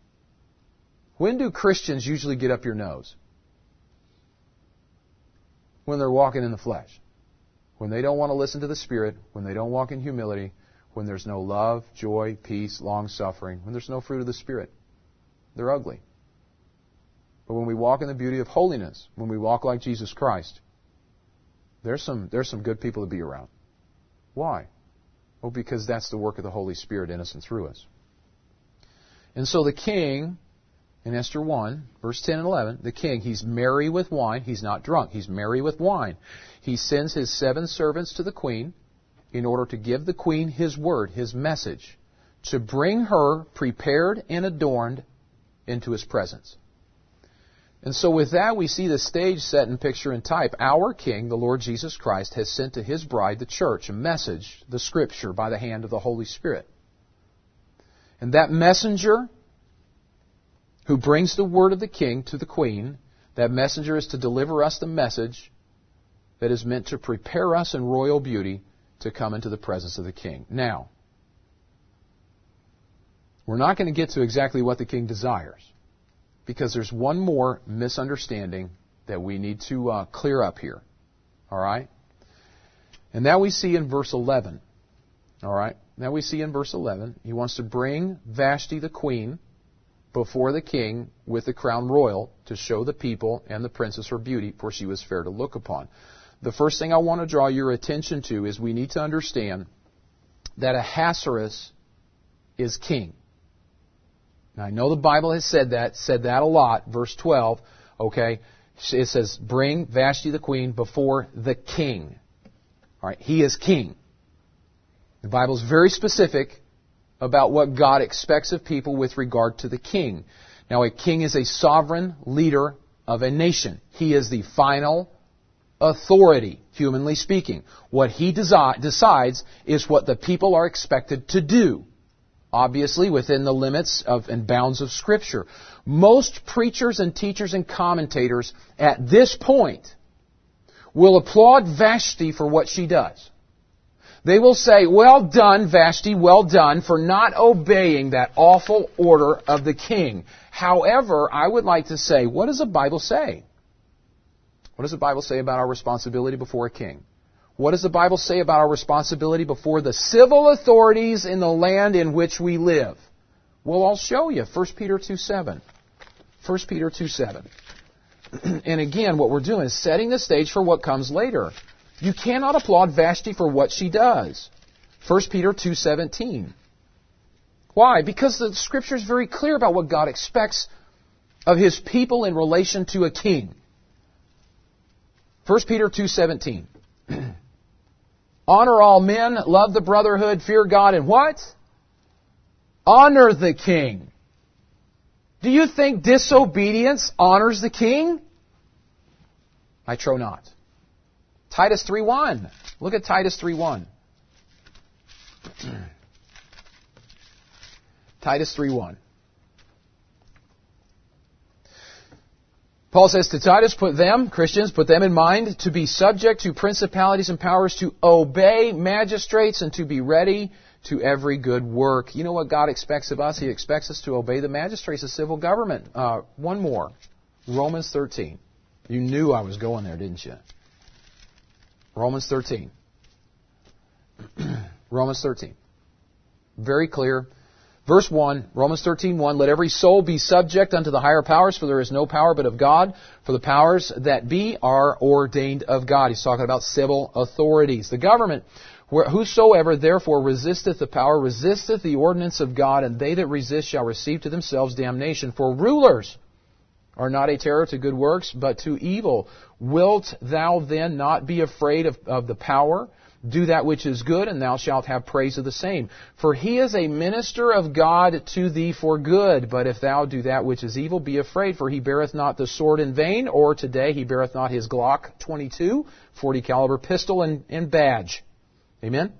S1: When do Christians usually get up your nose? When they're walking in the flesh. When they don't want to listen to the Spirit, when they don't walk in humility, when there's no love, joy, peace, long-suffering, when there's no fruit of the Spirit. They're ugly. But when we walk in the beauty of holiness, when we walk like Jesus Christ, There's some, there's some good people to be around. Why? Well, because that's the work of the Holy Spirit in us and through us. And so the king, in Esther one, verse ten and eleven, the king, he's merry with wine. He's not drunk. He's merry with wine. He sends his seven servants to the queen in order to give the queen his word, his message, to bring her prepared and adorned into his presence. And so with that, we see the stage set in picture and type. Our King, the Lord Jesus Christ, has sent to His bride, the church, a message, the Scripture, by the hand of the Holy Spirit. And that messenger who brings the word of the King to the Queen, that messenger is to deliver us the message that is meant to prepare us in royal beauty to come into the presence of the King. Now, we're not going to get to exactly what the King desires, because there's one more misunderstanding that we need to uh, clear up here. All right? And that we see in verse eleven. All right? Now we see in verse eleven, he wants to bring Vashti the queen before the king with the crown royal to show the people and the princess her beauty, for she was fair to look upon. The first thing I want to draw your attention to is we need to understand that Ahasuerus is king. Now, I know the Bible has said that, said that a lot. Verse twelve, okay, it says, bring Vashti the queen before the king. All right, he is king. The Bible is very specific about what God expects of people with regard to the king. Now, a king is a sovereign leader of a nation. He is the final authority, humanly speaking. What he desi- decides is what the people are expected to do. Obviously, within the limits of and bounds of Scripture. Most preachers and teachers and commentators at this point will applaud Vashti for what she does. They will say, well done, Vashti, well done for not obeying that awful order of the king. However, I would like to say, what does the Bible say? What does the Bible say about our responsibility before a king? What does the Bible say about our responsibility before the civil authorities in the land in which we live? Well, I'll show you. First Peter two seven. First Peter two seven. And again, what we're doing is setting the stage for what comes later. You cannot applaud Vashti for what she does. First Peter two seventeen. Why? Because the Scripture is very clear about what God expects of His people in relation to a king. First Peter two seventeen. Honor all men, love the brotherhood, fear God, and what? Honor the king. Do you think disobedience honors the king? I trow not. Titus three one. Look at Titus three one. Titus three one. Paul says to Titus, put them, Christians, put them in mind to be subject to principalities and powers, to obey magistrates, and to be ready to every good work. You know what God expects of us? He expects us to obey the magistrates, the civil government. Uh, one more. Romans thirteen. You knew I was going there, didn't you? Romans thirteen. Romans thirteen. Very clear. Verse one, Romans thirteen one, let every soul be subject unto the higher powers, for there is no power but of God. For the powers that be are ordained of God. He's talking about civil authorities. The government, whosoever therefore resisteth the power, resisteth the ordinance of God, and they that resist shall receive to themselves damnation. For rulers are not a terror to good works, but to evil. Wilt thou then not be afraid of, of the power? Do that which is good, and thou shalt have praise of the same. For he is a minister of God to thee for good. But if thou do that which is evil, be afraid, for he beareth not the sword in vain, or today he beareth not his Glock twenty-two, forty caliber pistol and, and badge. Amen?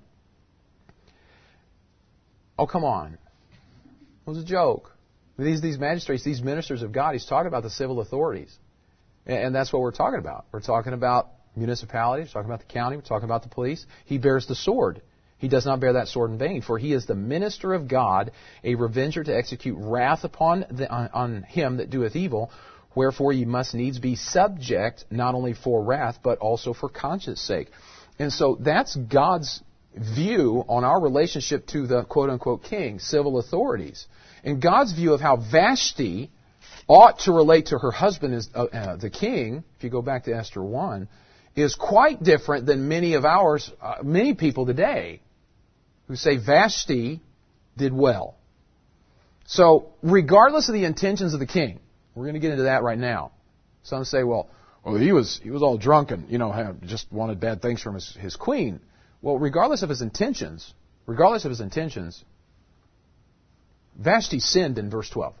S1: Oh, come on. It was a joke. These, these magistrates, these ministers of God, he's talking about the civil authorities. And, and that's what we're talking about. We're talking about municipalities, we're talking about the county, we're talking about the police. He bears the sword. He does not bear that sword in vain, for he is the minister of God, a revenger to execute wrath upon the, on, on him that doeth evil. Wherefore ye must needs be subject, not only for wrath, but also for conscience sake. And so that's God's view on our relationship to the quote-unquote king, civil authorities. And God's view of how Vashti ought to relate to her husband as uh, uh, the king, if you go back to Esther one, is quite different than many of ours, uh, many people today who say Vashti did well. So, regardless of the intentions of the king, we're going to get into that right now. Some say, well, well, he was he was all drunk and, you know, had, just wanted bad things from his, his queen. Well, regardless of his intentions, regardless of his intentions, Vashti sinned in verse twelve.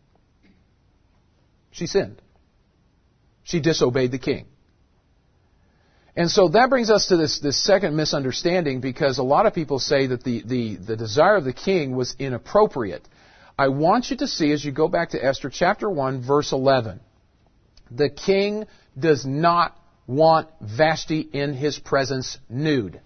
S1: She sinned. She disobeyed the king. And so that brings us to this, this second misunderstanding, because a lot of people say that the, the, the desire of the king was inappropriate. I want you to see, as you go back to Esther chapter one, verse eleven, the king does not want Vashti in his presence nude.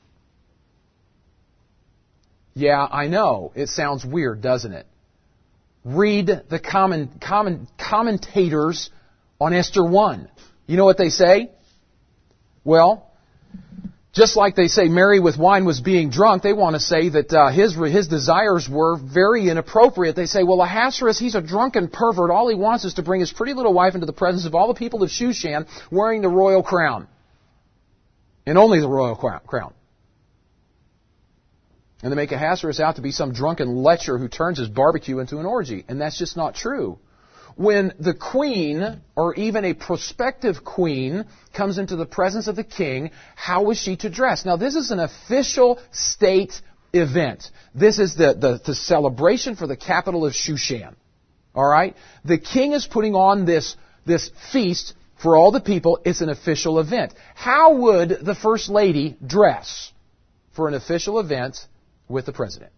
S1: Yeah, I know. It sounds weird, doesn't it? Read the comment, comment, commentators on Esther one. You know what they say? Well, just like they say Mary with wine was being drunk, they want to say that uh, his his desires were very inappropriate. They say, well, Ahasuerus, he's a drunken pervert. All he wants is to bring his pretty little wife into the presence of all the people of Shushan wearing the royal crown. And only the royal crown. And they make Ahasuerus out to be some drunken lecher who turns his barbecue into an orgy. And that's just not true. When the queen, or even a prospective queen, comes into the presence of the king, how is she to dress? Now, this is an official state event. This is the, the, the celebration for the capital of Shushan. All right? The king is putting on this, this feast for all the people. It's an official event. How would the first lady dress for an official event with the president?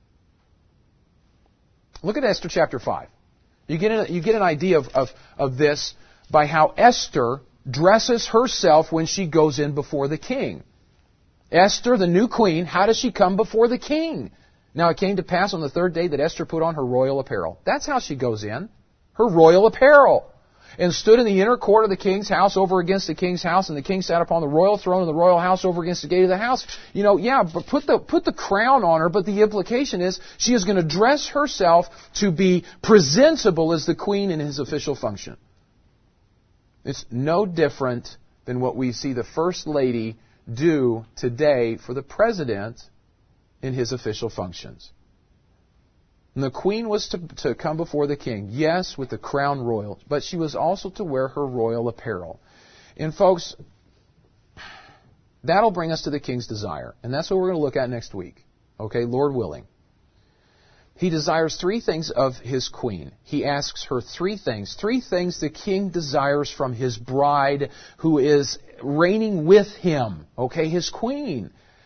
S1: Look at Esther chapter five. You get an, you get an idea of, of, of this by how Esther dresses herself when she goes in before the king. Esther, the new queen, how does she come before the king? Now it came to pass on the third day that Esther put on her royal apparel. That's how she goes in. Her royal apparel. And stood in the inner court of the king's house over against the king's house, and the king sat upon the royal throne of the royal house over against the gate of the house. You know, yeah, but put the, put the crown on her, but the implication is she is going to dress herself to be presentable as the queen in his official function. It's no different than what we see the first lady do today for the president in his official functions. And the queen was to, to come before the king, yes, with the crown royal, but she was also to wear her royal apparel. And folks, that'll bring us to the king's desire. And that's what we're going to look at next week. Okay, Lord willing. He desires three things of his queen. He asks her three things. Three things the king desires from his bride who is reigning with him. Okay, his queen.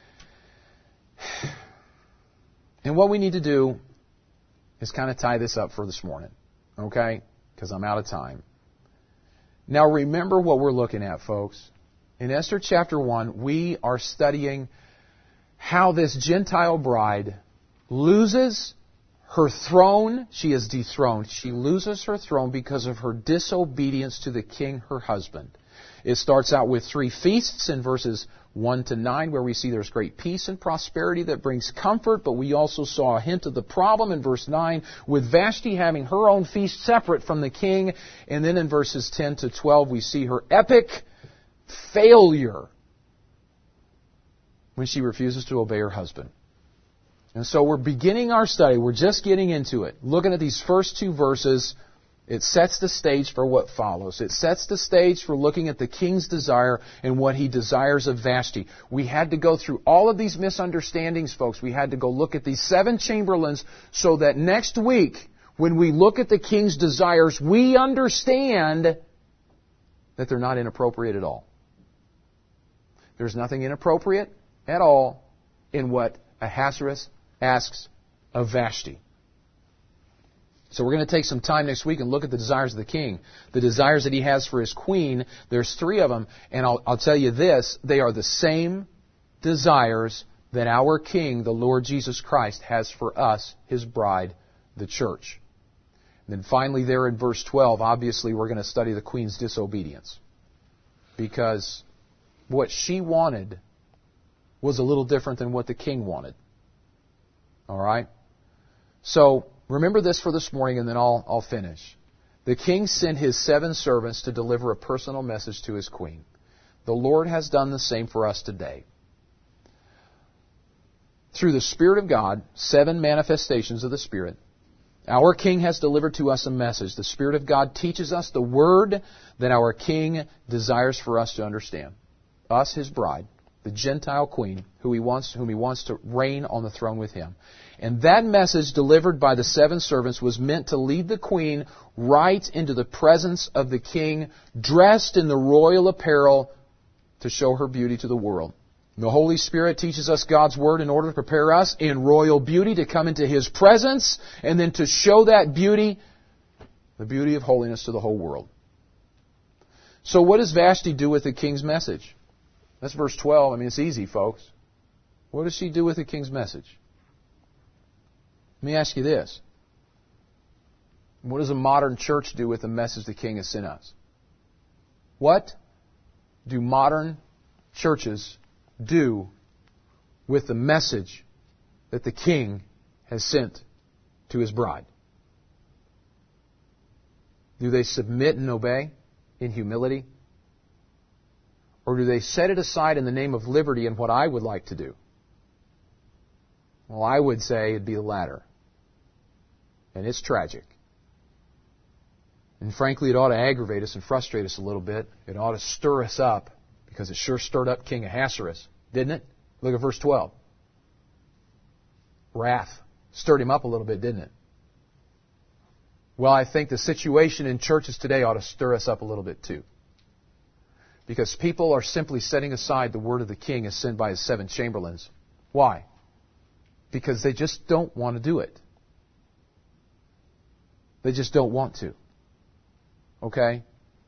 S1: And what we need to do is kind of tie this up for this morning, okay? Because I'm out of time. Now remember what we're looking at, folks. In Esther chapter one, we are studying how this Gentile bride loses her throne. She is dethroned. She loses her throne because of her disobedience to the king, her husband. It starts out with three feasts in verses one to nine, where we see there's great peace and prosperity that brings comfort, but we also saw a hint of the problem in verse nine, with Vashti having her own feast separate from the king. And then in verses ten to twelve, we see her epic failure when she refuses to obey her husband. And so we're beginning our study. We're just getting into it. Looking at these first two verses, it sets the stage for what follows. It sets the stage for looking at the king's desire and what he desires of Vashti. We had to go through all of these misunderstandings, folks. We had to go look at these seven chamberlains so that next week, when we look at the king's desires, we understand that they're not inappropriate at all. There's nothing inappropriate at all in what Ahasuerus asks of Vashti. So we're going to take some time next week and look at the desires of the king. The desires that he has for his queen, there's three of them. And I'll, I'll tell you this, they are the same desires that our King, the Lord Jesus Christ, has for us, his bride, the church. And then finally there in verse twelve, obviously we're going to study the queen's disobedience. Because what she wanted was a little different than what the king wanted. All right? So remember this for this morning, and then I'll, I'll finish. The king sent his seven servants to deliver a personal message to his queen. the Lord has done the same for us today. Through the Spirit of God, seven manifestations of the Spirit, our King has delivered to us a message. The Spirit of God teaches us the Word that our King desires for us to understand. Us, His bride, the Gentile Queen, who he wants, whom He wants to reign on the throne with Him. And that message delivered by the seven servants was meant to lead the Queen right into the presence of the King, dressed in the royal apparel to show her beauty to the world. The Holy Spirit teaches us God's Word in order to prepare us in royal beauty to come into His presence and then to show that beauty, the beauty of holiness, to the whole world. So what does Vashti do with the king's message? That's verse twelve. I mean, it's easy, folks. What does she do with the king's message? Let me ask you this. What does a modern church do with the message the King has sent us? What do modern churches do with the message that the King has sent to His bride? Do they submit and obey in humility? Or do they set it aside in the name of liberty and what I would like to do? Well, I would say it'd be the latter. And it's tragic. And frankly, it ought to aggravate us and frustrate us a little bit. It ought to stir us up, because it sure stirred up King Ahasuerus, didn't it? Look at verse twelve. Wrath stirred him up a little bit, didn't it? Well, I think the situation in churches today ought to stir us up a little bit too. Because people are simply setting aside the word of the King as sent by His seven chamberlains. Why? Because they just don't want to do it. They just don't want to. Okay?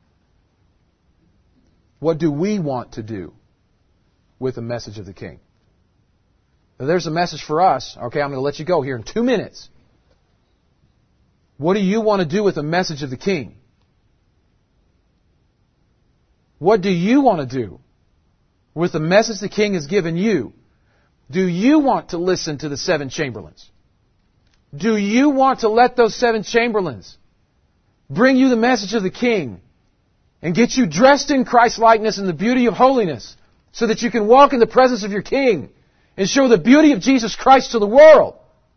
S1: What do we want to do with the message of the King? Now, there's a message for us. Okay, I'm going to let you go here in two minutes. What do you want to do with the message of the King? What do you want to do with the message the King has given you? Do you want to listen to the seven chamberlains? Do you want to let those seven chamberlains bring you the message of the King and get you dressed in Christ-likeness and the beauty of holiness so that you can walk in the presence of your King and show the beauty of Jesus Christ to the world?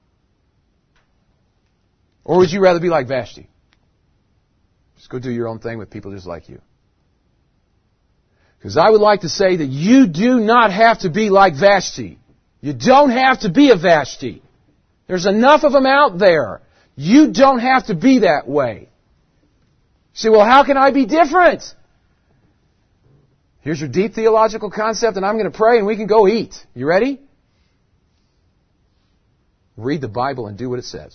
S1: Or would you rather be like Vashti? Just go do your own thing with people just like you. Because I would like to say that you do not have to be like Vashti. You don't have to be a Vashti. There's enough of them out there. You don't have to be that way. You say, well, how can I be different? Here's your deep theological concept, and I'm going to pray and we can go eat. You ready? Read the Bible and do what it says.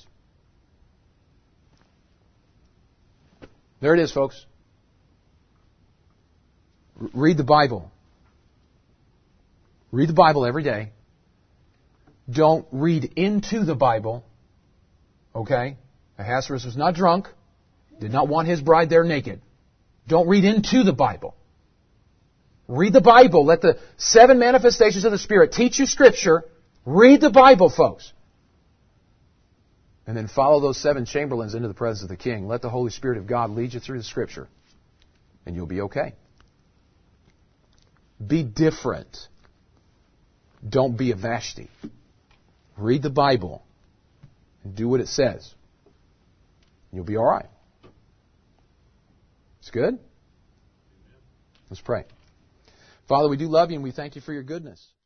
S1: There it is, folks. Read the Bible. Read the Bible every day. Don't read into the Bible. Okay? Ahasuerus was not drunk. Did not want his bride there naked. Don't read into the Bible. Read the Bible. Let the seven manifestations of the Spirit teach you Scripture. Read the Bible, folks. And then follow those seven chamberlains into the presence of the King. Let the Holy Spirit of God lead you through the Scripture. And you'll be okay. Be different. Don't be a Vashti. Read the Bible and do what it says. You'll be all right. It's good? Let's pray. Father, we do love you and we thank you for your goodness.